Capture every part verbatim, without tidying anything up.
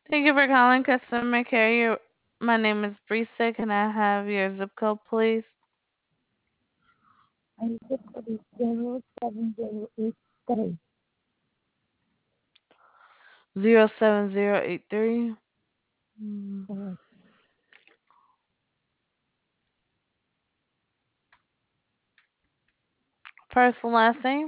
Thank you for calling customer care. Your, my name is Brisa. Can I have your zip code, please? My zip code is zero seven zero eight three. Zero seven zero eight three. Mm. Correct. First and last name.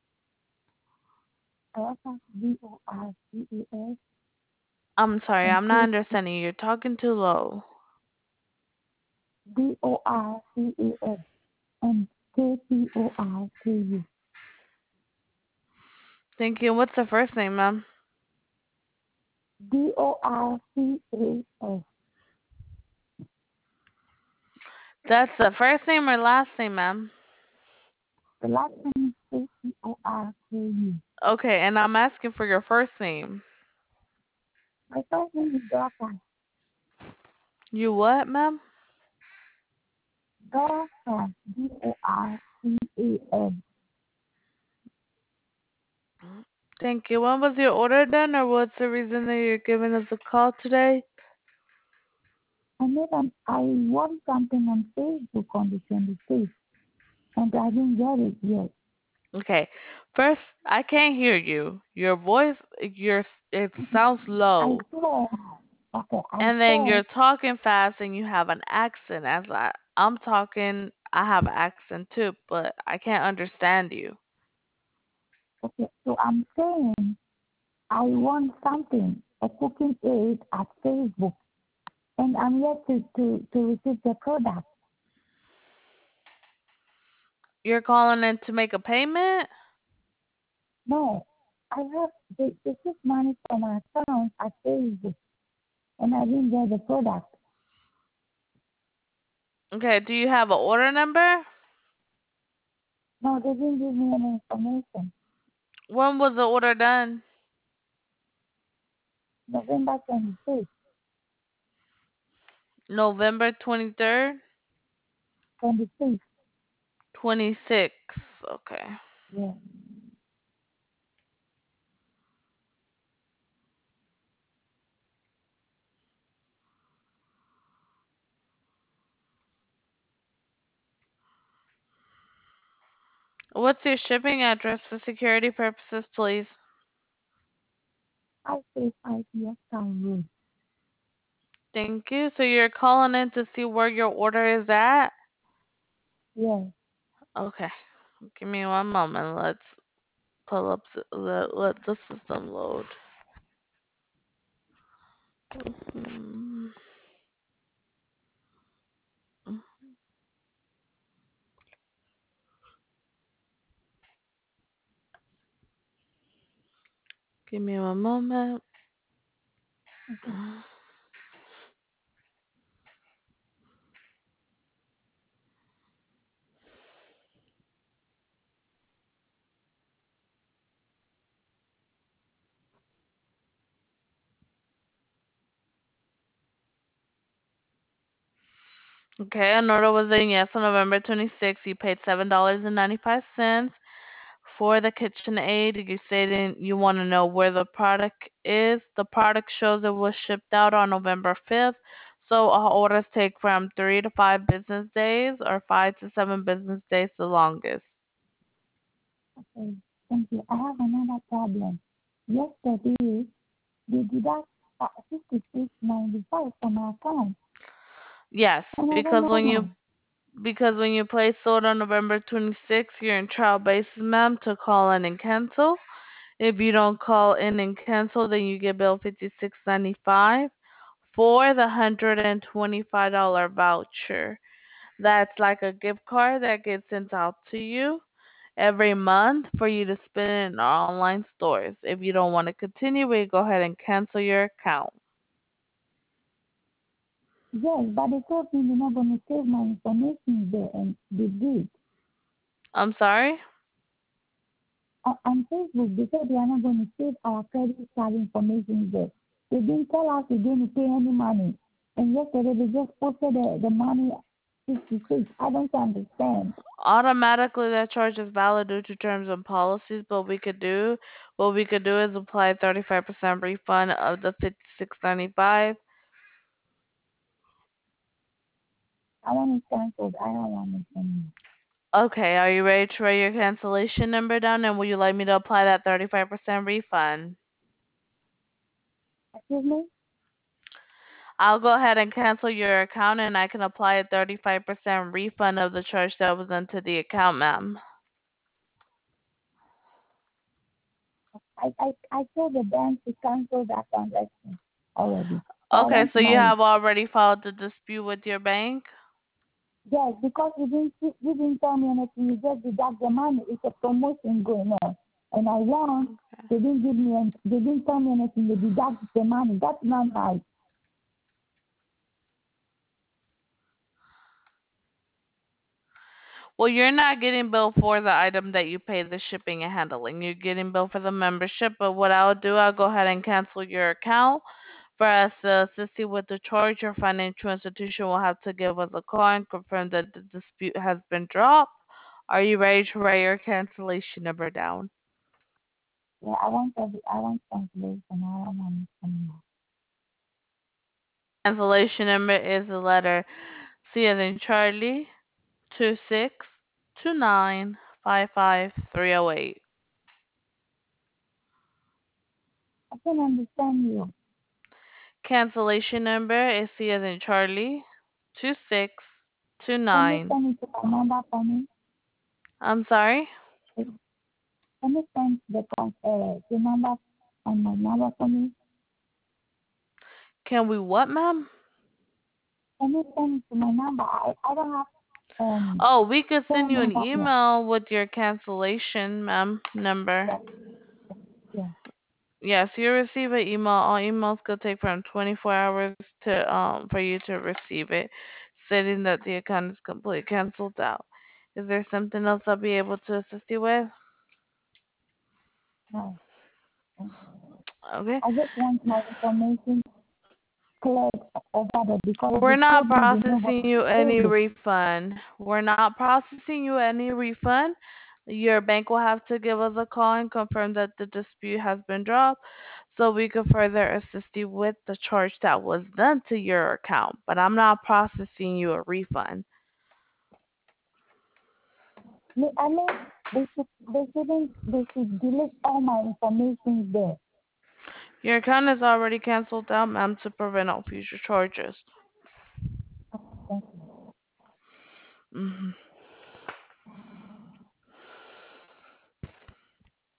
Dorcas, D O R C E S, I'm sorry, and I'm not K understanding you. You're talking too low. D O R C E S and K P O R K U. Thank you. What's the first name, ma'am? D O R C A S. That's the first name or last name, ma'am? The last name is K P O R K U. Okay, and I'm asking for your first name. My first name is Dorcas. You what, ma'am? Dorcas, D O R C A S. Thank you. When was your order done, or what's the reason that you're giving us a call today? I made an, I won something on Facebook on the twenty-fifth, and I didn't get it yet. Okay. First, I can't hear you. Your voice, your it sounds I low. saw, okay, I And then saw, you're talking fast and you have an accent. As I, I'm talking, I have an accent too, but I can't understand you. okay, so I'm saying I want something, a cooking aid at Facebook, and I'm yet to, to, to receive the product. You're calling in to make a payment? No, I have, they, they took money from my account at Facebook, and I didn't get the product. Okay, do you have an order number? No, they didn't give me any information. When was the order done? November twenty-fifth, November twenty-third? twenty-fifth, twenty-six. Okay. yeah. What's your shipping address for security purposes, please? I say five years time road. Thank you. So you're calling in to see where your order is at? Yeah, Okay. Give me one moment. Let's pull up, s- let, let the system load. Mm, Give me one moment. okay. Okay, an order was in yes on November twenty-sixth. You paid seven dollars and ninety-five cents for the KitchenAid. You said you want to know where the product is. The product shows it was shipped out on November fifth. So our orders take from three to five business days or five to seven business days the longest. Okay, thank you. I have another problem. Yesterday, they deduct uh, fifty-six ninety-five from my account, Yes, and I don't because know when you why. because when you place order on November twenty-sixth, you're in trial basis, ma'am, to call in and cancel. If you don't call in and cancel, then you get billed fifty-six ninety-five for the one hundred twenty-five dollars voucher. That's like a gift card that gets sent out to you every month for you to spend in our online stores. If you don't want to continue, we go ahead and cancel your account. Yes, but they told me they're not going to save my information there, and they did. I'm sorry? On on Facebook, they said they are not going to save our credit card information there. They didn't tell us we're going to pay any money. And yesterday, they just posted the, the money fifty-six. I don't understand. Automatically, that charge is valid due to terms and policies, but we could do what we could do is apply thirty-five percent refund of the fifty-six ninety-five. I want it canceled. I don't want it anymore. Okay, are you ready to write your cancellation number down, and would you like me to apply that thirty-five percent refund? Excuse me? I'll go ahead and cancel your account, and I can apply a thirty-five percent refund of the charge that was done to the account, ma'am. I, I, I told the bank to cancel that transaction already. So I Okay, want so you my, have already filed the dispute with your bank? yes, because you didn't, you didn't tell me anything. You just deduct the money. It's a promotion going on. And I want, they didn't give me, any, they didn't tell me anything. They deduct the money. That's not right. Well, you're not getting billed for the item that you pay the shipping and handling. You're getting billed for the membership, but what I'll do, I'll go ahead and cancel your account. For us to assist you with the charge, your financial institution will have to give us a call and confirm that the dispute has been dropped. Are you ready to write your cancellation number down? Yeah, I want, every, I want cancellation. I don't want it anymore. Cancellation number is the letter C as in Charlie, two six two nine five five three zero eight. I can understand you. Cancellation number is C as in Charlie, two six two Can you nine. send it to my number for me? I'm sorry? Can you send the, con- uh, the number on my number for me? Can we what, ma'am? Can you send it to my number? I, I don't have um Oh, we could send phone you an number here. email with your cancellation, ma'am, number. Yes, yes. Yes, you receive an email. All emails could take from twenty-four hours to um for you to receive it, stating that the account is completely canceled out. Is there something else I'll be able to assist you with? No. Okay. I just want my information cleared over there because We're they not told me they know what processing you to any do. refund. We're not processing you any refund. Your bank will have to give us a call and confirm that the dispute has been dropped so we can further assist you with the charge that was done to your account. But I'm not processing you a refund. Me- I mean, they should, they shouldn't, they should delete all my information there. Your account is already canceled out, ma'am, to prevent all future charges. Thank you. Mhm.